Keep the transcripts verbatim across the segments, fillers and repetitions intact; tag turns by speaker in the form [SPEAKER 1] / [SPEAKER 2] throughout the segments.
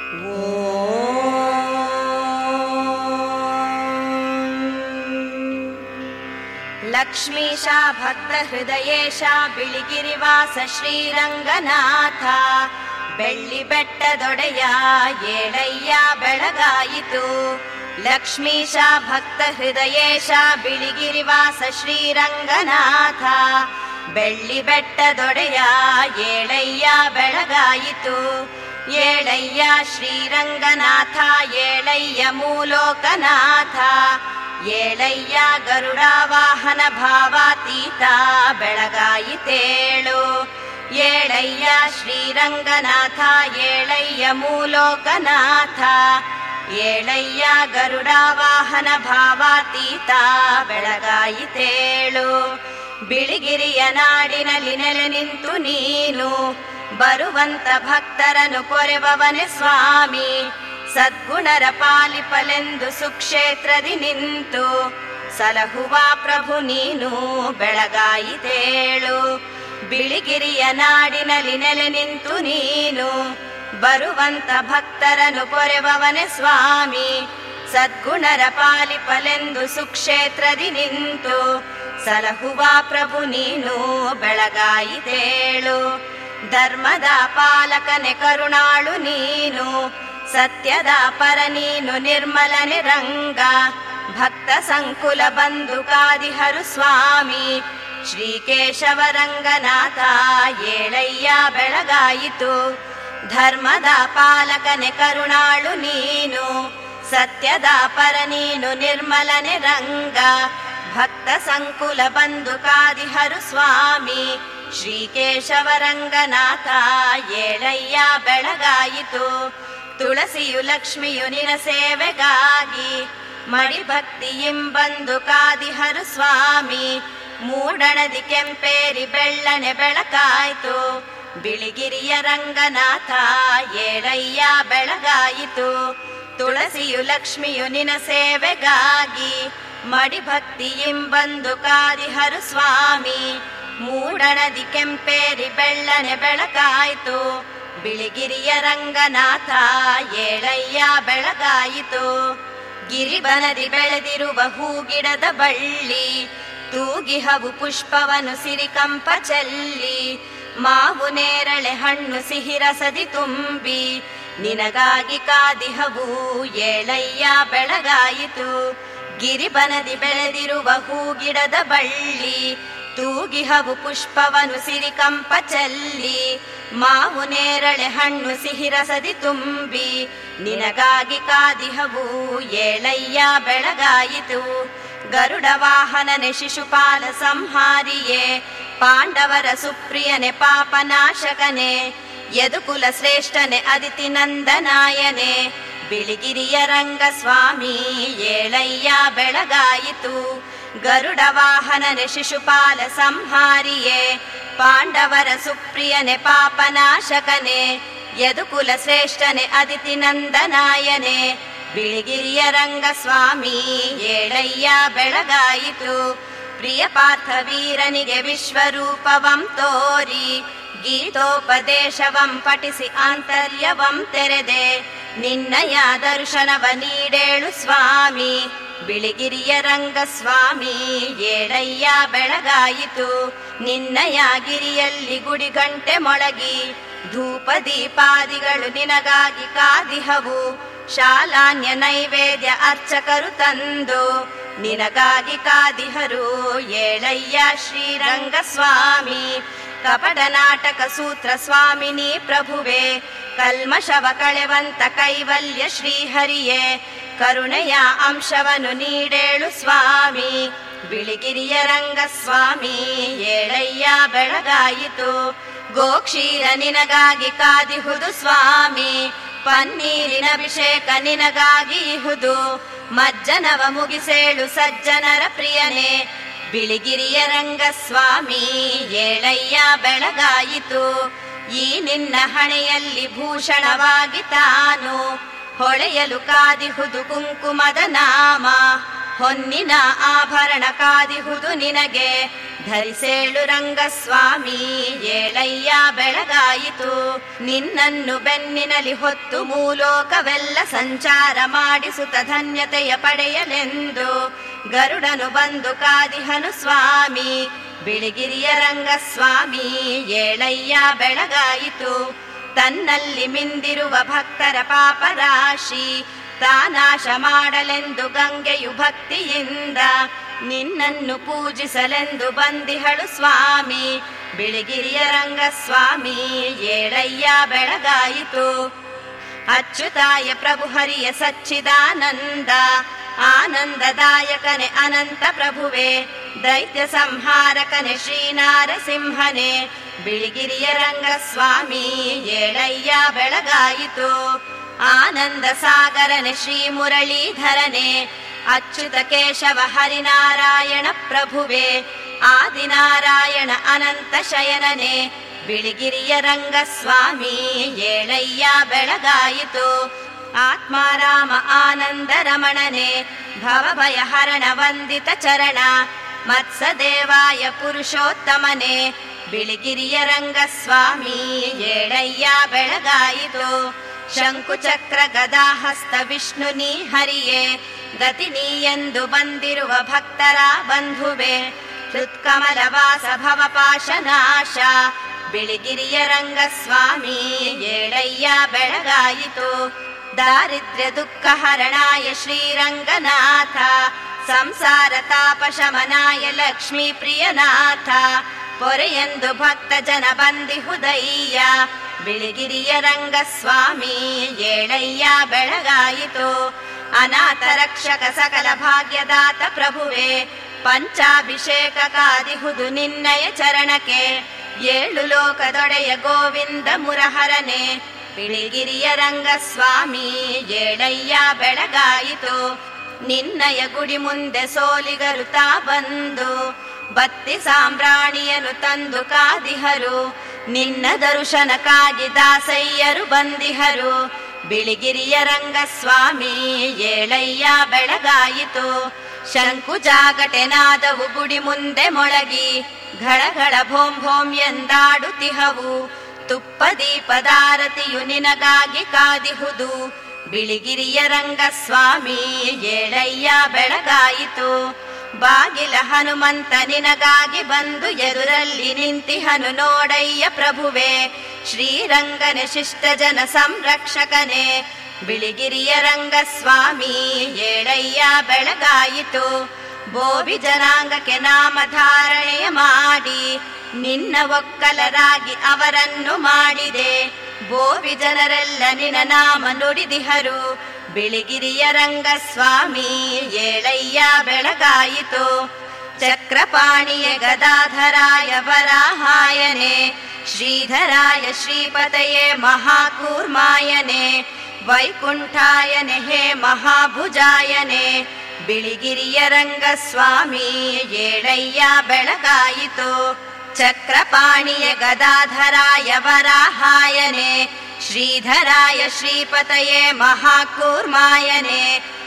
[SPEAKER 1] ಲಕ್ಷ್ಮೀಶ ಭಕ್ತ ಹೃದಯೇಶ ಬಿಳಿಗಿರಿವಾಸ ಶ್ರೀರಂಗನಾಥ ಬೆಳ್ಳಿ ಬೆಟ್ಟದೊಡೆಯ ಏಳಯ್ಯ ಬೆಳಗಾಯಿತು. ಲಕ್ಷ್ಮೀಶ ಭಕ್ತ ಹೃದಯೇಶ ಬಿಳಿಗಿರಿವಾಸ ಶ್ರೀರಂಗನಾಥ ಬೆಳ್ಳಿ ಬೆಟ್ಟದೊಡೆಯ ಏಳಯ್ಯ ಬೆಳಗಾಯಿತು. ಏಳಯ್ಯ ಶ್ರೀರಂಗನಾಥ ಏಳಯ್ಯ ಮೂಲೋಕನಾಥ ಏಳಯ್ಯ ಗರುಡ ವಾಹನ ಭಾವಾತೀತ ಬೆಳಗಾಯಿತೇಳು. ಏಳಯ್ಯ ಶ್ರೀರಂಗನಾಥ ಏಳಯ್ಯ ಮೂಲೋಕನಾಥ ಏಳಯ್ಯ ಗರುಡ ವಾಹನ ಭಾವಾತೀತ ಬೆಳಗಾಯಿತೇಳು. ಬಿಳಿಗಿರಿಯ ನಾಡಿನಲ್ಲಿ ನೆಲೆ ನಿಂತು ನೀನು ಬರುವಂತ ಭಕ್ತರನ್ನು ಕೊರೆಬವನೆ ಸ್ವಾಮಿ. ಸದ್ಗುಣರ ಪಾಲಿಪಲೆಂದು ಸುಕ್ಷೇತ್ರದಿ ನಿಂತು ಸಲಹುವ ಪ್ರಭು ನೀನು ಬೆಳಗಾಯಿತೇಳು. ಬಿಳಿಗಿರಿಯ ನಾಡಿನಲ್ಲಿ ನೆಲೆ ನಿಂತು ನೀನು ಬರುವಂತ ಭಕ್ತರನ್ನು ಕೊರೆಬವನೆ ಸ್ವಾಮಿ. ಸದ್ಗುಣರ ಪಾಲಿಪಲೆಂದು ಸುಕ್ಷೇತ್ರದಿ ನಿಂತು ಸಲಹುವ ಪ್ರಭು ನೀನು ಬೆಳಗಾಯಿತೇಳು. ಧರ್ಮದ ಪಾಲಕನೆ ಕರುಣಾಳು ನೀನು ಸತ್ಯದ ಪರ ನೀನು ನಿರ್ಮಲನೆ ರಂಗ. ಭಕ್ತ ಸಂಕುಲ ಬಂಧು ಕಾದಿಹರು ಸ್ವಾಮಿ. ಶ್ರೀಕೇಶವ ರಂಗನಾಥ ಏಳಯ್ಯ ಬೆಳಗಾಯಿತು. ಧರ್ಮದ ಪಾಲಕನೆ ಕರುಣಾಳು ನೀನು ಸತ್ಯದ ಪರ ನೀನು ನಿರ್ಮಲನೆ ರಂಗ. ಭಕ್ತ ಸಂಕುಲ ಬಂಧು ಕಾದಿಹರು ಸ್ವಾಮಿ. ಶ್ರೀಕೇಶವ ರಂಗನಾಥ ಏಳಯ್ಯ ಬೆಳಗಾಯಿತು. ತುಳಸಿಯು ಲಕ್ಷ್ಮಿಯು ನಿನ ಸೇವೆಗಾಗಿ ಮಡಿ ಭಕ್ತಿಯಿಂಬಂದು ಕಾದಿಹರು ಸ್ವಾಮಿ. ಮೂಡಣದಿ ಕೆಂಪೇರಿ ಬೆಳ್ಳನೆ ಬೆಳಕಾಯ್ತು. ಬಿಳಿಗಿರಿಯ ರಂಗನಾಥ ಏಳಯ್ಯ ಬೆಳಗಾಯಿತು. ತುಳಸಿಯು ಲಕ್ಷ್ಮಿಯು ನಿನ ಸೇವೆಗಾಗಿ ಮಡಿ ಭಕ್ತಿಯಿಂಬಂದು ಕಾದಿಹರು ಸ್ವಾಮಿ. ಮೂಡಣದಿ ಕೆಂಪೇರಿ ಬೆಳ್ಳನೆ ಬೆಳಕಾಯ್ತು. ಬಿಳಿಗಿರಿಯ ರಂಗನಾಥ ಏಳಯ್ಯ ಬೆಳಗಾಯಿತು. ಗಿರಿಬನದಿ ಬೆಳೆದಿರುವ ಹೂಗಿಡದ ಬಳ್ಳಿ ತೂಗಿಹವು ಪುಷ್ಪವನು ಸಿರಿಕಂಪ ಚೆಲ್ಲಿ. ಮಾವು ನೇರಳೆ ಹಣ್ಣು ಸಿಹಿರಸದಿ ತುಂಬಿ ನಿನಗಾಗಿ ಕಾದಿಹವು ಏಳಯ್ಯ ಬೆಳಗಾಯಿತು. ಗಿರಿಬನದಿ ಬೆಳೆದಿರುವ ಹೂಗಿಡದ ಬಳ್ಳಿ ತೂಗಿಹವು ಪುಷ್ಪವನು ಸಿರಿಕಂಪ ಚೆಲ್ಲಿ. ಮಾವು ನೇರಳೆ ಹಣ್ಣು ಸಿಹಿರಸದಿ ತುಂಬಿ ನಿನಗಾಗಿ ಕಾದಿಹವು ಏಳಯ್ಯ ಬೆಳಗಾಯಿತು. ಗರುಡ ವಾಹನನೆ ಶಿಶುಪಾಲ ಸಂಹಾರಿಯೇ ಪಾಂಡವರ ಸುಪ್ರಿಯನೆ ಪಾಪನಾಶಕನೆ. ಯದುಕುಲ ಶ್ರೇಷ್ಠನೆ ಅದಿತಿ ನಂದನಾಯನೆ. ಬಿಳಿಗಿರಿಯ ರಂಗಸ್ವಾಮಿ ಏಳಯ್ಯ ಬೆಳಗಾಯಿತು. ಗರುಡ ವಾಹನನೆ ಶಿಶುಪಾಲ ಸಂಹಾರಿಯೇ ಪಾಂಡವರ ಸುಪ್ರಿಯನೆ ಪಾಪನಾಶಕನೆ. ಯದುಕುಲ ಶ್ರೇಷ್ಠನೆ ಅದಿತಿ ನಂದನಾಯನೆ. ಬಿಳಿಗಿರಿಯ ರಂಗಸ್ವಾಮಿ ಏಳಯ್ಯ ಬೆಳಗಾಯಿತು. ಪ್ರಿಯ ಪಾರ್ಥ ವೀರನಿಗೆ ವಿಶ್ವರೂಪವಂ ತೋರಿ ಗೀತೋಪದೇಶವಂ ಪಠಿಸಿ ಆಂತರ್ಯವಂ ತೆರೆದೆ. ನಿನ್ನಯ ದರ್ಶನವ ನೀಡೇಳು ಸ್ವಾಮಿ. ಬಿಳಿಗಿರಿಯ ರಂಗಸ್ವಾಮಿ ಏಳಯ್ಯ ಬೆಳಗಾಯಿತು. ನಿನ್ನಯ ಗಿರಿಯಲ್ಲಿ ಗುಡಿಗಂಟೆ ಮೊಳಗಿ ಧೂಪ ದೀಪಾದಿಗಳು ನಿನಗಾಗಿ ಕಾದಿಹವು. ಶಾಲಾನ್ಯ ನೈವೇದ್ಯ ಅರ್ಚಕರು ತಂದು ನಿನಗಾಗಿ ಕಾದಿಹರು ಏಳಯ್ಯ ಶ್ರೀರಂಗಸ್ವಾಮಿ. ಕಪಟ ನಾಟಕ ಸೂತ್ರ ಸ್ವಾಮಿನಿ ಪ್ರಭುವೆ ಕಲ್ಮಶವ ಕಳೆವಂತ ಕೈವಲ್ಯ ಶ್ರೀಹರಿಯೇ ಕರುಣೆಯ ಅಂಶವನ್ನು ನೀಡೇಳು ಸ್ವಾಮಿ. ಬಿಳಿಗಿರಿಯ ರಂಗಸ್ವಾಮಿ ಏಳಯ್ಯ ಬೆಳಗಾಯಿತು. ಗೋಕ್ಷೀರ ನಿನಗಾಗಿ ಕಾದಿಹುದು ಸ್ವಾಮಿ. ಪನ್ನೀರಿನ ಅಭಿಷೇಕ ನಿನಗಾಗಿ ಇಹುದು. ಮಜ್ಜನವ ಮುಗಿಸೇಳು ಸಜ್ಜನರ ಪ್ರಿಯನೇ. ಬಿಳಿಗಿರಿಯ ರಂಗಸ್ವಾಮಿ ಏಳಯ್ಯ ಬೆಳಗಾಯಿತು. ಈ ನಿನ್ನ ಹಣೆಯಲ್ಲಿ ಭೂಷಣವಾಗಿ ತಾನು ಹೊಳೆಯಲು ಕಾದಿಹುದು ಕುಂಕುಮದ ನಾಮ. ಹೊನ್ನಿನ ಆಭರಣ ಕಾದಿಹುದು ನಿನಗೆ ಧರಿಸೇಳು ರಂಗಸ್ವಾಮಿ ಏಳಯ್ಯ ಬೆಳಗಾಯಿತು. ನಿನ್ನನ್ನು ಬೆನ್ನಿನಲ್ಲಿ ಹೊತ್ತು ಮೂಲೋಕವೆಲ್ಲ ಸಂಚಾರ ಮಾಡಿಸುತ್ತ ಧನ್ಯತೆಯ ಪಡೆಯಲೆಂದು ಗರುಡನು ಬಂದು ಕಾದಿಹನು ಸ್ವಾಮಿ. ಬಿಳಿಗಿರಿಯ ರಂಗಸ್ವಾಮಿ ಏಳಯ್ಯ ಬೆಳಗಾಯಿತು. ತನ್ನಲ್ಲಿ ಮಿಂದಿರುವ ಭಕ್ತರ ಪಾಪರಾಶಿ ತಾನಾಶ ಮಾಡಲೆಂದು ಗಂಗೆಯು ಭಕ್ತಿಯಿಂದ ನಿನ್ನನ್ನು ಪೂಜಿಸಲೆಂದು ಬಂದಿಹಳು ಸ್ವಾಮಿ. ಬಿಳಿಗಿರಿಯ ರಂಗಸ್ವಾಮಿ ಏಳಯ್ಯ ಬೆಳಗಾಯಿತು. ಅಚ್ಯುತಾಯ ಪ್ರಭು ಹರಿಯ ಸಚ್ಚಿದಾನಂದ ಆನಂದದಾಯಕನೆ ಅನಂತ ಪ್ರಭುವೆ ದೈತ್ಯ ಸಂಹಾರಕನೆ ಶ್ರೀನಾರಸಿಂಹನೆ ಬಿಳಿಗಿರಿಯ ರಂಗಸ್ವಾಮಿ ಏಳಯ್ಯ ಬೆಳಗಾಯಿತು. ಆನಂದ ಸಾಗರನೆ ಶ್ರೀ ಮುರಳೀಧರನೆ ಅಚ್ಯುತ ಕೇಶವ ಹರಿನಾರಾಯಣ ಪ್ರಭುವೆ ಆದಿನಾರಾಯಣ ಅನಂತ ಶಯನನೆ ಬಿಳಿಗಿರಿಯ ರಂಗಸ್ವಾಮಿ ಏಳಯ್ಯ ಬೆಳಗಾಯಿತು. ಆತ್ಮಾರಾಮ ಆನಂದ ರಮಣನೆ ಭವಭಯ ಹರಣ ವಂದಿತ ಚರಣ ಮತ್ಸದೇವಾಯ ಪುರುಷೋತ್ತಮನೆ ಬಿಳಿಗಿರಿಯ ರಂಗಸ್ವಾಮಿ ಏಳಯ್ಯ ಬೆಳಗಾಯಿತು. ಶಂಕು ಚಕ್ರ ಗದಾಹಸ್ತ ವಿಷ್ಣು ನೀ ಹರಿಯೇ ಗತಿ ನೀ ಎಂದು ಬಂದಿರುವ ಭಕ್ತರ ಬಂಧುವೆ ಹೃತ್ಕಮಲ ವಾಸ ಭವಪಾಶನಾಶ ಬಿಳಿಗಿರಿಯ ರಂಗಸ್ವಾಮಿ ಏಳಯ್ಯ ಬೆಳಗಾಯಿತು. ದಾರಿದ್ರ್ಯ ದುಃಖ ಹರಣಾಯ ಶ್ರೀರಂಗನಾಥ ಸಂಸಾರ ತಾಪ ಶಮನಾಯ ಲಕ್ಷ್ಮೀ ಪ್ರಿಯನಾಥ ಪೊರೆಯೆಂದು ಭಕ್ತ ಜನ ಬಂದಿಹುದಯ್ಯ ಬಿಳಿಗಿರಿಯ ರಂಗಸ್ವಾಮಿ ಏಳಯ್ಯ ಬೆಳಗಾಯಿತು. ಅನಾಥ ರಕ್ಷಕ ಸಕಲ ಭಾಗ್ಯದಾತ ಪ್ರಭುವೆ ಪಂಚಾಭಿಷೇಕ ಕಾದಿಹುದು ನಿನ್ನಯ ಚರಣಕ್ಕೆ ಏಳು ಲೋಕದೊಡೆಯ ಗೋವಿಂದ ಮುರಹರನೆ ಬಿಳಿಗಿರಿಯ ರಂಗಸ್ವಾಮಿ ಏಳಯ್ಯ ಬೆಳಗಾಯಿತು. ನಿನ್ನಯ ಗುಡಿ ಮುಂದೆ ಸೋಲಿಗರು ತಾ ಬಂದು ಬತ್ತಿ ಸಾಂಬ್ರಾಣಿಯನು ತಂದು ಕಾದಿಹರು ನಿನ್ನ ದರ್ಶನಕ್ಕಾಗಿ ದಾಸಯ್ಯರು ಬಂದಿಹರು ಬಿಳಿಗಿರಿಯ ರಂಗಸ್ವಾಮಿ ಏಳಯ್ಯ ಬೆಳಗಾಯಿತು. ಶಂಕು ಜಾಗಟೆನಾದವು ಗುಡಿ ಮುಂದೆ ಮೊಳಗಿ ಘಳಘಳ ಭೋಂ ಭೋಂ ಎಂದಾಡುತ್ತಿಹವು ತುಪ್ಪ ದೀಪದಾರತಿಯು ನಿನಗಾಗಿ ಕಾದಿಹುದು ಬಿಳಿಗಿರಿಯ ರಂಗಸ್ವಾಮಿ ಏಳಯ್ಯ ಬೆಳಗಾಯಿತು. ಬಾಗಿಲ ಹನುಮಂತ ನಿನಗಾಗಿ ಬಂದು ಎದುರಲ್ಲಿ ನಿಂತಿಹನು ನೋಡಯ್ಯ ಪ್ರಭುವೆ ಶ್ರೀರಂಗನೆ ಶಿಷ್ಟ ಜನ ಸಂರಕ್ಷಕನೆ ಬಿಳಿಗಿರಿಯ ರಂಗಸ್ವಾಮಿ ಏಳಯ್ಯ ಬೆಳಗಾಯಿತು. ಬೋವಿ ಜನಾಂಗಕ್ಕೆ ನಾಮಧಾರಣೆಯ ಮಾಡಿ ನಿನ್ನ ಒಕ್ಕಲರಾಗಿ ಅವರನ್ನು ಮಾಡಿದೆ ಬೋವಿ ಜನರೆಲ್ಲ ನಿನ್ನ ನಾಮ ನುಡಿದಿಹರು ಬಿಳಿಗಿರಿಯ ರಂಗಸ್ವಾಮಿ ಏಳಯ್ಯ ಬೆಳಗಾಯಿತು. ಚಕ್ರಪಾಣಿಯ ಗದಾಧರಾಯ ವರಾಹಾಯನೆ ಶ್ರೀಧರಾಯ ಶ್ರೀಪತಯೇ ಮಹಾಕೂರ್ಮಾಯನೆ ವೈಕುಂಠಾಯನೆ ಹೇ ಮಹಾಭುಜಾಯನೆ ಬಿಳಿಗಿರಿಯ ರಂಗಸ್ವಾಮಿ ಏಳಯ್ಯ ಬೆಳಗಾಯಿತು. ಚಕ್ರಪಾಣಿಯ ಗದಾಧರಾಯ ವರಾಹಾಯನೆ ಶ್ರೀಧರಾಯ ಶ್ರೀಪತಯೇ ಮಹಾಕೂರ್ಮಾಯನೆ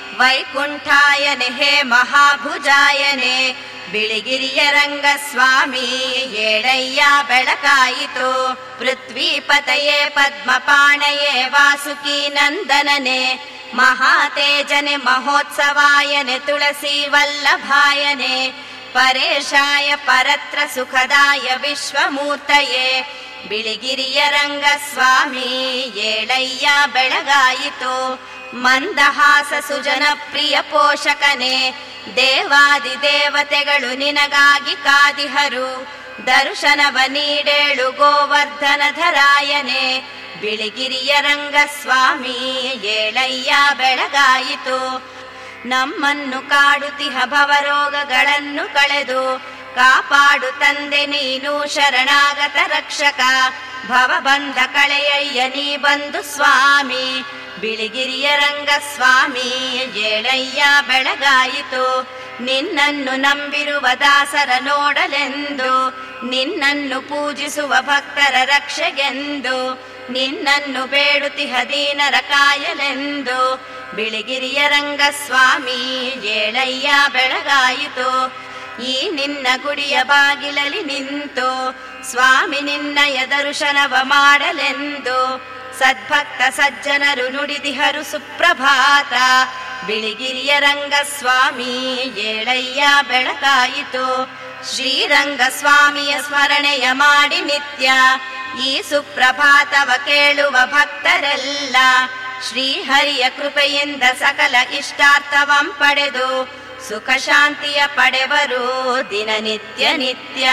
[SPEAKER 1] ವೈಕುಂಠಾಯನೆ ಹೇ ಮಹಾಭುಜಾಯನೆ ಬಿಳಿಗಿರಿಯ ರಂಗಸ್ವಾಮಿ ಏಳಯ್ಯ ಬೆಳಗಾಯಿತು. ಪೃಥ್ವೀಪತಯೇ ಪದ್ಮಪಾಣಯೇ ವಾಸುಕಿ ನಂದನನೆ ಮಹಾತೇಜನೆ ಮಹೋತ್ಸವಾಯನೆ ತುಳಸಿ ವಲ್ಲಭಾಯನೆ ಪರೇಶಾಯ ಪರತ್ರ ಸುಖದಾಯ ವಿಶ್ವಮೂರ್ತಯೇ ಬಿಳಿಗಿರಿಯ ರಂಗಸ್ವಾಮಿ ಏಳಯ್ಯ ಬೆಳಗಾಯಿತು. ಮಂದಹಾಸ ಸುಜನ ಪ್ರಿಯ ಪೋಷಕನೆ ದೇವಾದಿ ದೇವತೆಗಳು ನಿನಗಾಗಿ ಕಾದಿಹರು ದರ್ಶನವ ನೀಡೇಳು ಗೋವರ್ಧನಧರಾಯನೆ ಬಿಳಿಗಿರಿಯ ರಂಗಸ್ವಾಮಿ ಏಳಯ್ಯ ಬೆಳಗಾಯಿತು. ನಮ್ಮನ್ನು ಕಾಡುತ್ತಿಹ ಭವರೋಗಗಳನ್ನು ಕಳೆದು ಕಾಪಾಡು ತಂದೆ ನೀನು ಶರಣಾಗತ ರಕ್ಷಕ ಭವಬಂಧ ಕಳೆಯಯ್ಯ ನೀ ಬಂದು ಸ್ವಾಮಿ ಬಿಳಿಗಿರಿಯ ರಂಗಸ್ವಾಮಿ ಏಳಯ್ಯ ಬೆಳಗಾಯಿತು. ನಿನ್ನನ್ನು ನಂಬಿರುವ ದಾಸರ ನೋಡಲೆಂದು ನಿನ್ನನ್ನು ಪೂಜಿಸುವ ಭಕ್ತರ ರಕ್ಷೆಗೆಂದು ನಿನ್ನನ್ನು ಬೇಡುತ್ತಿಹ ದೀನರ ಕಾಯಲೆಂದು ಬಿಳಿಗಿರಿಯ ರಂಗಸ್ವಾಮಿ ಏಳಯ್ಯ ಬೆಳಗಾಯಿತು. ಈ ನಿನ್ನ ಗುಡಿಯ ಬಾಗಿಲಲ್ಲಿ ನಿಂತು ಸ್ವಾಮಿ ನಿನ್ನಯ ದರ್ಶನವ ಮಾಡಲೆಂದು ಸದ್ಭಕ್ತ ಸಜ್ಜನರು ನುಡಿದಿಹರು ಸುಪ್ರಭಾತ. ಬಿಳಿಗಿರಿಯ ರಂಗಸ್ವಾಮಿ ಏಳಯ್ಯ ಬೆಳಕಾಯಿತು. ಶ್ರೀರಂಗಸ್ವಾಮಿಯ ಸ್ಮರಣೆಯ ಮಾಡಿ ನಿತ್ಯ ಈ ಸುಪ್ರಭಾತವ ಕೇಳುವ ಭಕ್ತರೆಲ್ಲ ಶ್ರೀಹರಿಯ ಕೃಪೆಯಿಂದ ಸಕಲ ಇಷ್ಟಾರ್ಥವಂ ಪಡೆದು ಸುಖ ಶಾಂತಿಯ ಪಡೆವರು ದಿನನಿತ್ಯ ನಿತ್ಯ.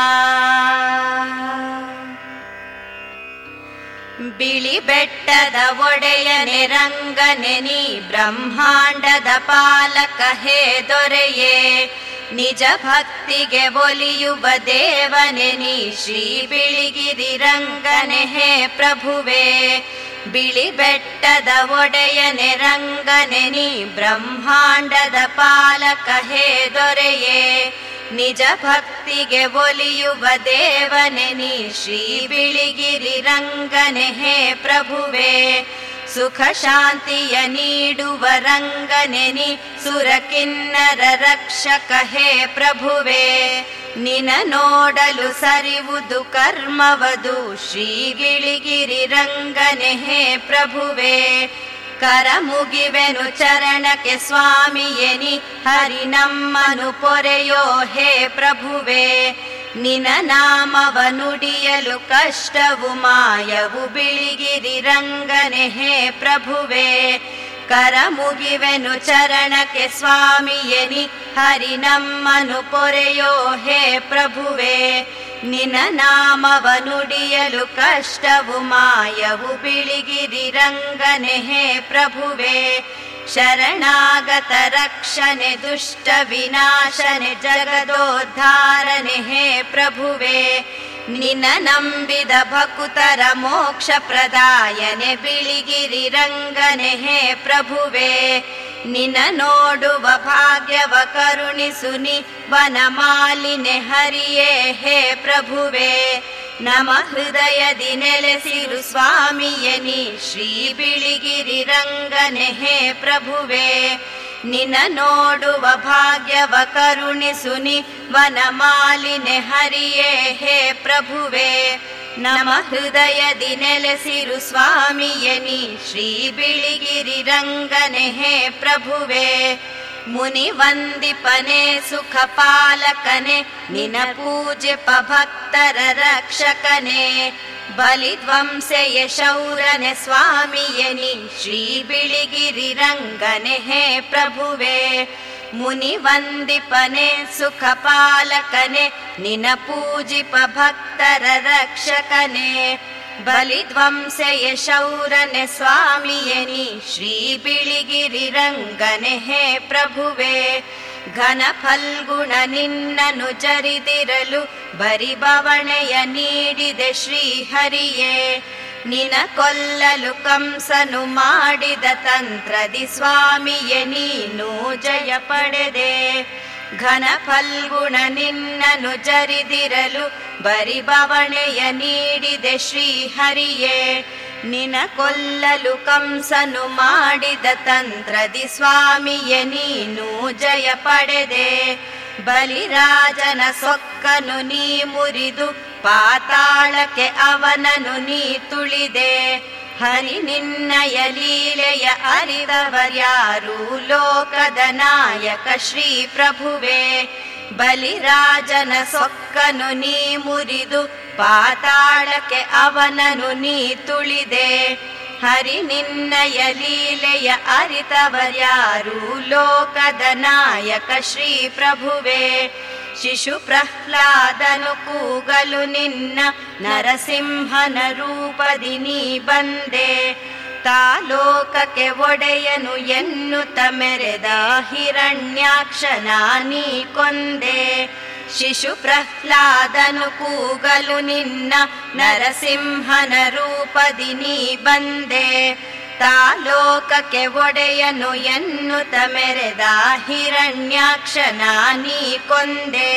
[SPEAKER 1] ಬಿಳಿ ಬೆಟ್ಟದ ಒಡೆಯನೆ ರಂಗನೆ ನೀ ಬ್ರಹ್ಮಾಂಡದ ಪಾಲಕ ಹೇ ದೊರೆಯೇ. ನಿಜ ಭಕ್ತಿಗೆ ಒಲಿಯುವ ದೇವನೆ ನೀ ಶ್ರೀ ಬಿಳಿಗಿರಿ ರಂಗನೆ ಹೇ ಪ್ರಭುವೇ. ಬಿಳಿ ಬೆಟ್ಟದ ಒಡೆಯನೆ ರಂಗನೆ ನೀ ಬ್ರಹ್ಮಾಂಡದ ಪಾಲಕ ಹೇ ದೊರೆಯೇ. ನಿಜ ಭಕ್ತಿಗೆ ಒಲಿಯುವ ದೇವನೆ ನೀ ಶ್ರೀ ಬಿಳಿಗಿರಿ ರಂಗನೆ ಹೇ ಪ್ರಭುವೇ. ಸುಖ ಶಾಂತಿಯ ನೀಡುವ ರಂಗನೆ ನೀ ಸುರ ಕಿನ್ನರ ರಕ್ಷಕ ಹೇ ಪ್ರಭುವೇ. ನಿನ ನೋಡಲು ಸರಿವುದು ಕರ್ಮವದು ಶ್ರೀ ಗಿಳಿಗಿರಿ ರಂಗನೆ ಹೇ ಪ್ರಭುವೇ. ಕರ ಮುಗಿವೆನು ಚರಣಕ್ಕೆ ಸ್ವಾಮಿಯೇ ನೀ ಹರಿ ನಮ್ಮನು ಪೊರೆಯೋ ಹೇ ಪ್ರಭುವೇ. ನಿನ ನಾಮವ ನುಡಿಯಲು ಕಷ್ಟವು ಮಾಯವು ಬಿಳಿಗಿರಿ ರಂಗನೆ ಹೇ ಪ್ರಭುವೇ. ಕರ ಮುಗಿವೆನು ಚರಣಕ್ಕೆ ಸ್ವಾಮಿಯೇ ನೀ ಹರಿ ನಮ್ಮನು ಪೊರೆಯೋ ಹೇ ಪ್ರಭುವೇ. ನಿನ ನಾಮವ ನುಡಿಯಲು ಕಷ್ಟವು ಮಾಯವು ಬಿಳಿಗಿರಿ ರಂಗನೆ ಹೇ ಪ್ರಭುವೇ. ಶರಣಾಗತ ರಕ್ಷಣೆ ದುಷ್ಟ ವಿನಾಶನೆ ಜಗದೋದ್ಧಾರನೆ ಹೇ ಪ್ರಭುವೇ. ನಿನ್ನ ನಂಬಿದ ಭಕುತರ ಮೋಕ್ಷ ಪ್ರದಾಯನೆ ಬಿಳಿಗಿರಿ ರಂಗನೆ ಹೇ ಪ್ರಭುವೇ. ನಿನ್ನ ನೋಡುವ ಭಾಗ್ಯವ ಕರುಣಿಸು ನಿ ವನಮಾಲಿನೆ ಹರಿಯೇ ಹೇ ಪ್ರಭುವೇ. ನಮ ಹೃದಯದಿ ನೆಲೆಸಿರು ಸ್ವಾಮಿಯೇ ನೀ ಶ್ರೀ ಬಿಳಿಗಿರಿ ರಂಗನೆ ಹೇ ಪ್ರಭುವೇ. ನಿನ್ನ ನೋಡುವ ಭಾಗ್ಯವ ಕರುಣಿಸು ನಿ ವನಮಾಲಿನೆ ಹರಿಯೇ ಹೇ ಪ್ರಭುವೇ. ನಮ ಹೃದಯದಿ ನೆಲೆಸಿರು ಸ್ವಾಮಿಯೇ ನೀ ಶ್ರೀ ಬಿಳಿಗಿರಿ ರಂಗನೆ ಹೇ ಪ್ರಭುವೇ. ಮುನಿ ವಂದಿಪನೆ ಸುಖ ಪಾಲಕನೆ ನಿನ ಪೂಜೆ ಭಕ್ತರ ರಕ್ಷಕನೆ. ಬಲಿಧ್ವಂಸೆಯ ಶೌರನೆ ಸ್ವಾಮಿಯೇ ನೀ ಶ್ರೀ ಬಿಳಿಗಿರಿ ರಂಗನೆ ಹೇ ಪ್ರಭುವೇ. ಮುನಿ ವಂದಿಪನೆ ಸುಖ ಪಾಲಕನೆ ನಿನ ಪೂಜಿಪ ಭಕ್ತರ ರಕ್ಷಕನೆ. ಬಲಿಧ್ವಂಸೆಯ ಶೌರನೆ ಸ್ವಾಮಿಯೇ ನೀ ಶ್ರೀ ಬಿಳಿಗಿರಿ ರಂಗನೆ ಹೇ ಪ್ರಭುವೇ. ಘನ ಫಲ್ಗುಣ ನಿನ್ನನು ಜರಿದಿರಲು ಬರಿ ಬವಣೆಯ ನೀಡಿದೆ ಶ್ರೀಹರಿಯೇ. ನಿನ ಕೊಲ್ಲಲು ಕಂಸನು ಮಾಡಿದ ತಂತ್ರದಿ ಸ್ವಾಮಿಯೇ ನೀನು ಜಯ ಪಡೆದೆ. ಘನ ಫಲ್ಗುಣ ನಿನ್ನನು ಜರಿದಿರಲು ಬರಿ ಬವಣೆಯ ನೀಡಿದೆ ಶ್ರೀಹರಿಯೇ. ನಿನ ಕೊಲ್ಲಲು ಕಂಸನು ಮಾಡಿದ ತಂತ್ರದಿ ಸ್ವಾಮಿಯೇ ನೀನು ಜಯ ಪಡೆದೆ. ಬಲಿರಾಜನ ಸೊಕ್ಕನು ನೀ ಮುರಿದು ಪಾತಾಳಕ್ಕೆ ಅವನನು ನೀ ತುಳಿದೆ. ಹರಿ ನಿನ್ನಯ ಲೀಲೆಯ ಅರಿದವರ್ಯಾರು ಲೋಕದ ನಾಯಕ ಶ್ರೀ ಪ್ರಭುವೇ. ಬಲಿರಾಜನ ಸೊಕ್ಕನು ನೀ ಮುರಿದು ಪಾತಾಳಕ್ಕೆ ಅವನನು ನೀ ತುಳಿದೆ. ಹರಿ ನಿನ್ನಯ ಲೀಲೆಯ ಅರಿತವರ್ಯಾರು ಲೋಕದ ನಾಯಕ ಶ್ರೀ ಪ್ರಭುವೇ. ಶಿಶು ಪ್ರಹ್ಲಾದನು ಕೂಗಲು ನಿನ್ನ ನರಸಿಂಹನ ರೂಪದಿ ನೀ ಬಂದೆ. ತಾಲೋಕಕ್ಕೆ ಒಡೆಯನು ಎನ್ನುತ್ತ ಮೆರೆದ ಹಿರಣ್ಯಾಕ್ಷನ ನೀ ಕೊಂದೆ. ಶಿಶು ಪ್ರಹ್ಲಾದನು ಕೂಗಲು ನಿನ್ನ ನರಸಿಂಹನ ರೂಪದಿ ನೀ ಬಂದೆ. ತಾಲೋಕಕ್ಕೆ ಒಡೆಯನು ಎನ್ನುತ್ತ ಮೆರೆದ ಹಿರಣ್ಯಾಕ್ಷನ ನೀ ಕೊಂದೆ.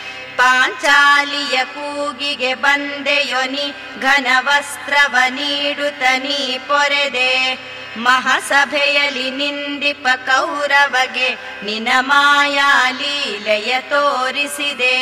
[SPEAKER 1] ಪಾಂಚಾಲಿಯ ಕೂಗಿಗೆ ಬಂದೆಯೊ ನೀ ಘನ ವಸ್ತ್ರವ ನೀಡುತ್ತ ನೀ ಪೊರೆದೆ. ಮಹಾಸಭೆಯಲ್ಲಿ ನಿಂದಿಪ ಕೌರವಗೆ ನಿನ ಮಾಯಾ ಲೀಲೆಯ ತೋರಿಸಿದೆ.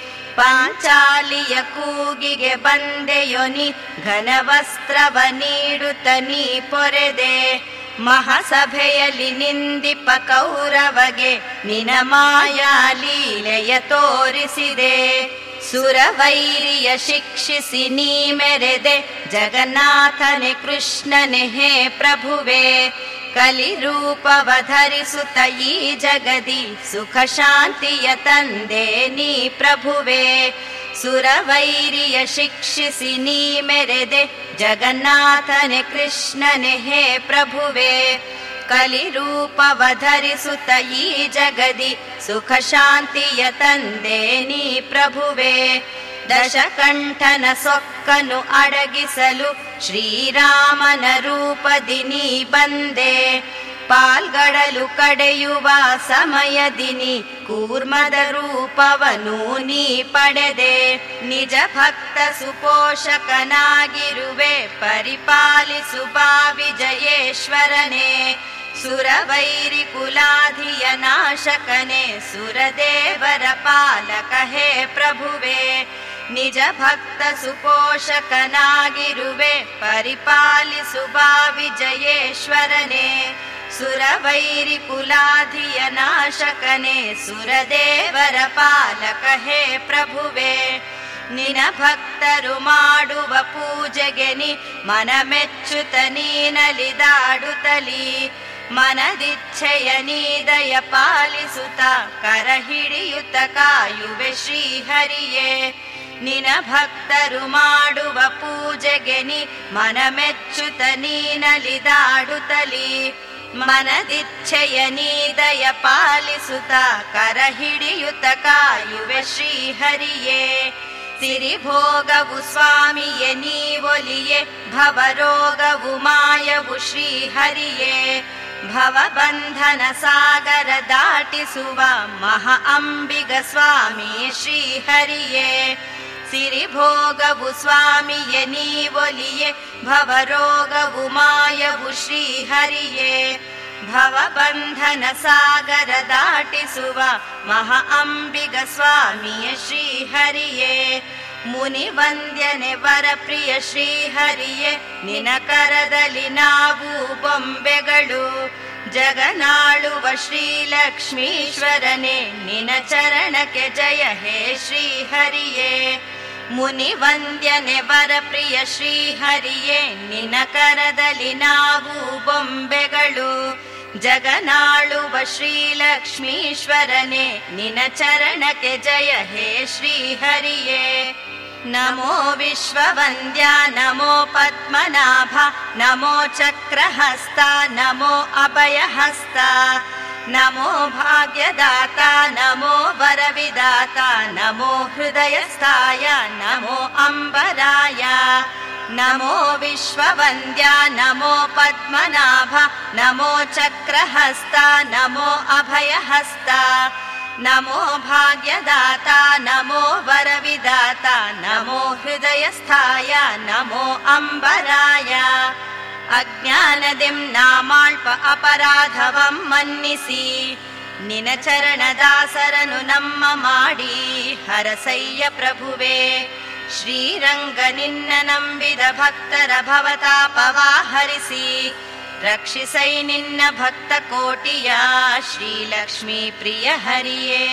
[SPEAKER 1] ಪಾಂಚಾಲಿಯ ಕೂಗಿಗೆ ಬಂದೆಯೋ ನೀ ಘನವಸ್ತ್ರವ ನೀಡುತ್ತ ನೀ ಪೊರೆದೆ. ಮಹಾಸಭೆಯಲ್ಲಿ ನಿಂದಿಪ ಕೌರವಗೆ ನಿನ ಮಾಯಾ ಲೀಲೆಯ ತೋರಿಸಿದೆ. ಸುರವೈರಿಯ ಶಿಕ್ಷಿಸಿ ನೀ ಮೆರೆದೆ ಜಗನ್ನಾಥನೆ ಕೃಷ್ಣನೆ ಹೇ ಪ್ರಭುವೆ. ಕಲಿರೂಪವ ಧರಿಸುತ್ತ ಈ ಜಗದಿ ಸುಖ ಶಾಂತಿಯ ತಂದೆ ನೀ ಪ್ರಭುವೆ. ಸುರವೈರಿಯ ಶಿಕ್ಷಿಸಿ ನೀ ಮೆರೆದೆ ಜಗನ್ನಾಥನೆ ಕೃಷ್ಣನೆ ಹೇ ಪ್ರಭುವೆ. ಕಲಿರೂಪವ ಧರಿಸುತ್ತ ಈ ಜಗದಿ ಸುಖ ಶಾಂತಿಯ ತಂದೆ ನೀ ಪ್ರಭುವೆ. ದಶಕಂಠನ ಸೊಕ್ಕನು ಅಡಗಿಸಲು ಶ್ರೀರಾಮನ ರೂಪದಿ ನೀ ಬಂದೆ. ಪಾಲ್ಗಡಲು ಕಡೆಯುವ ಸಮಯದಿನಿ ಕೂರ್ಮದ ರೂಪವನು ನೀ ಪಡೆದೆ. ನಿಜ ಭಕ್ತ ಸುಪೋಷಕನಾಗಿರುವೆ ಪರಿಪಾಲಿಸು ಬಾ ವಿಜಯೇಶ್ವರನೇ. ಸುರವೈರಿ ಕುಲಾಧಿಯ ನಾಶಕನೇ ಸುರದೇವರ ಪಾಲಕ ಹೇ ಪ್ರಭುವೆ. ನಿಜ ಭಕ್ತ ಸುಪೋಷಕನಾಗಿರುವೆ ಪರಿಪಾಲಿಸು ಬಾ ವಿಜಯೇಶ್ವರನೇ. ಸುರವೈರಿ ಕುಲಾಧಿಯ ನಾಶಕನೇ ಸುರದೇವರ ಪಾಲಕ ಹೇ ಪ್ರಭುವೆ. ನಿನ ಭಕ್ತರು ಮಾಡುವ ಪೂಜೆಗೆ ನೀ ಮನ ಮೆಚ್ಚುತ್ತ ನೀನಲಿದಾಡುತ್ತಲೀ. ಮನದಿಚ್ಛೆಯ ನೀ ದಯ ಪಾಲಿಸುತ್ತ ಕರ ಹಿಡಿಯುತ್ತ ಕಾಯುವೆ ಶ್ರೀಹರಿಯೇ. ನಿನ ಭಕ್ತರು ಮಾಡುವ ಪೂಜೆಗೆ ನೀ ಮನ ಮೆಚ್ಚುತ್ತ ನೀನಲಿದಾಡುತ್ತಲೀ. ಮನದಿಚ್ಛೆಯ ನೀ ದಯ ಪಾಲಿಸುತ್ತ ಕರ ಹಿಡಿಯುತ್ತ ಕಾಯುವೆ ಶ್ರೀಹರಿಯೇ. ಸಿರಿಭೋಗವು ಸ್ವಾಮಿಯೇ ನೀವೊಲಿಯೇ ಭವರೋಗವು ಮಾಯವು ಶ್ರೀಹರಿಯೇ. ಭವಬಂಧನ ಸಾಗರ ದಾಟಿಸುವ ಮಹಾ ಅಂಬಿಗ ಸ್ವಾಮಿ ಶ್ರೀಹರಿಯೇ. ಸಿರಿಭೋಗವು ಸ್ವಾಮಿಯೇ ನೀವೊಲಿಯೇ ಭವರೋಗವು ಮಾಯವು ಶ್ರೀಹರಿಯೇ. ಭವಬಂಧನ ಸಾಗರ ದಾಟಿಸುವ ಮಹಾ ಅಂಬಿಗ ಸ್ವಾಮಿಯ ಶ್ರೀಹರಿಯೇ. ಮುನಿ ವಂದ್ಯನೆ ವರಪ್ರಿಯ ಶ್ರೀಹರಿಯೇ. ನಿನ ಕರದಲ್ಲಿ ನಾವು ಬೊಂಬೆಗಳು ಜಗನಾಳುವ ಶ್ರೀಲಕ್ಷ್ಮೀಶ್ವರನೇ. ನಿನ ಚರಣಕ್ಕೆ ಜಯ ಹೇ ಶ್ರೀಹರಿಯೇ. ಮುನಿ ವಂದ್ಯನೆ ವರಪ್ರಿಯ ಶ್ರೀಹರಿಯೇ. ನಿನ ಕರದಲ್ಲಿ ನಾವು ಬೊಂಬೆಗಳು ಜಗನಾಳುವ ಶ್ರೀಲಕ್ಷ್ಮೀಶ್ವರನೇ. ನಿನ ಚರಣಕ್ಕೆ ಜಯ ಹೇ ಶ್ರೀಹರಿಯೇ. ನಮೋ ವಿಶ್ವವಂದ್ಯ ನಮೋ ಪದ್ಮನಾಭ ನಮೋ ಚಕ್ರಹಸ್ತ ನಮೋ ಅಭಯಹಸ್ತ. ನಮೋ ಭಾಗ್ಯದಾತ ನಮೋ ವರವಿದಾತ ನಮೋ ಹೃದಯಸ್ಥಾಯ ನಮೋ ಅಂಬರಾಯ. ನಮೋ ವಿಶ್ವವಂದ್ಯ ನಮೋ ಪದ್ಮನಾಭ ನಮೋ ಚಕ್ರಹಸ್ತ ನಮೋ ಅಭಯಹಸ್ತ. ನಮೋ ಭಾಗ್ಯದಾತ ನಮೋ ವರವಿದಾತ ನಮೋ ಹೃದಯಸ್ಥಾಯ ನಮೋ ಅಂಬರಾಯ. ಅಜ್ಞಾನದಿಂ ನಾಮಾಳ್ಪ ಅಪರಾಧವಂ ಮನ್ನಿಸಿ ನಿನ ಚರಣದಾಸರನು ನಮ್ಮ ಮಾಡಿ ಹರಸಯ್ಯ ಪ್ರಭುವೇ. ಶ್ರೀರಂಗ ನಿನ್ನ ನಂಬಿದ ಭಕ್ತರ ಭವತಾಪವಾ ಹರಿಸಿ ರಕ್ಷಿಸೈ ನಿನ್ನ ಭಕ್ತ ಕೋಟಿಯ ಶ್ರೀಲಕ್ಷ್ಮೀ ಪ್ರಿಯ ಹರಿಯೇ.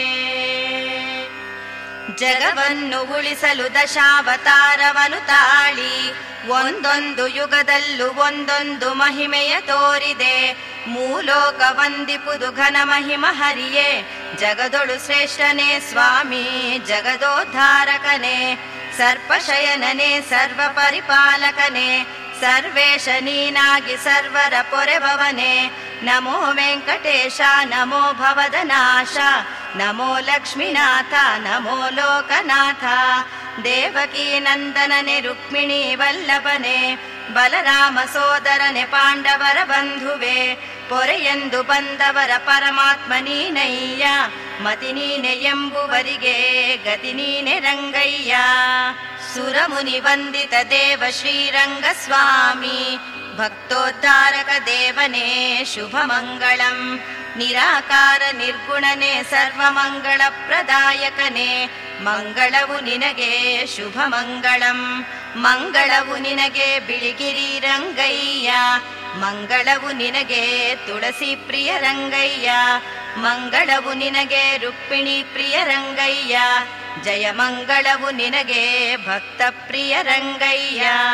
[SPEAKER 1] ಜಗವನ್ನು ಉಳಿಸಲು ದಶಾವತಾರವನು ತಾಳಿ ಒಂದೊಂದು ಯುಗದಲ್ಲೂ ಒಂದೊಂದು ಮಹಿಮೆಯ ತೋರಿದೆ. ಮೂಲೋಕ ವಂದಿಪುದು ಘನ ಮಹಿಮ ಹರಿಯೇ. ಜಗದೊಳು ಶ್ರೇಷ್ಠನೇ ಸ್ವಾಮಿ ಜಗದೋದ್ಧಾರಕನೇ. ಸರ್ಪಶಯನನೇ ಸರ್ವ ಪರಿಪಾಲಕನೇ. ಸರ್ವೇಶ ನೀನಾಗಿ ಸರ್ವರ ಪೊರೆಬವನೇ. ನಮೋ ವೆಂಕಟೇಶ ನಮೋ ಭವದನಾಶ ನಮೋ ಲಕ್ಷ್ಮೀನಾಥ ನಮೋ ಲೋಕನಾಥ. ದೇವಕೀ ನಂದನನೆ ರುಕ್ಮಿಣಿ ವಲ್ಲಭನೆ. ಬಲರಾಮ ಸೋದರನೆ ಪಾಂಡವರ ಬಂಧುವೆ. ಪೊರೆಯೆಂದು ಬಂದವರ ಪರಮಾತ್ಮ ನೀನಯ್ಯ. ಮತಿ ನೀನೆ ಎಂಬುವರಿಗೆ ಗತಿ ನೀನೆ ರಂಗಯ್ಯ. ಸುರಮುನಿ ವಂದಿತ ದೇವ ಶ್ರೀರಂಗ ಸ್ವಾಮಿ ಭಕ್ತೋದ್ಧಾರಕ ದೇವನೇ ಶುಭಮಂಗಳಂ. ನಿರಾಕಾರ ನಿರ್ಗುಣನೇ ಸರ್ವಮಂಗಳ ಪ್ರದಾಯಕನೇ ಮಂಗಳವು ನಿನಗೆ ಶುಭಮಂಗಳಂ. ಮಂಗಳವು ನಿನಗೆ ಬಿಳಿಗಿರಿ ರಂಗಯ್ಯ, ಮಂಗಳವು ನಿನಗೆ ತುಳಸಿ ಪ್ರಿಯ ರಂಗಯ್ಯ, ಮಂಗಳವು ನಿನಗೆ ರುಕ್ಮಿಣಿ ಪ್ರಿಯ ರಂಗಯ್ಯ, ಜಯ ಮಂಗಳವು ನಿನಗೆ ಭಕ್ತ ಪ್ರಿಯ ರಂಗಯ್ಯ.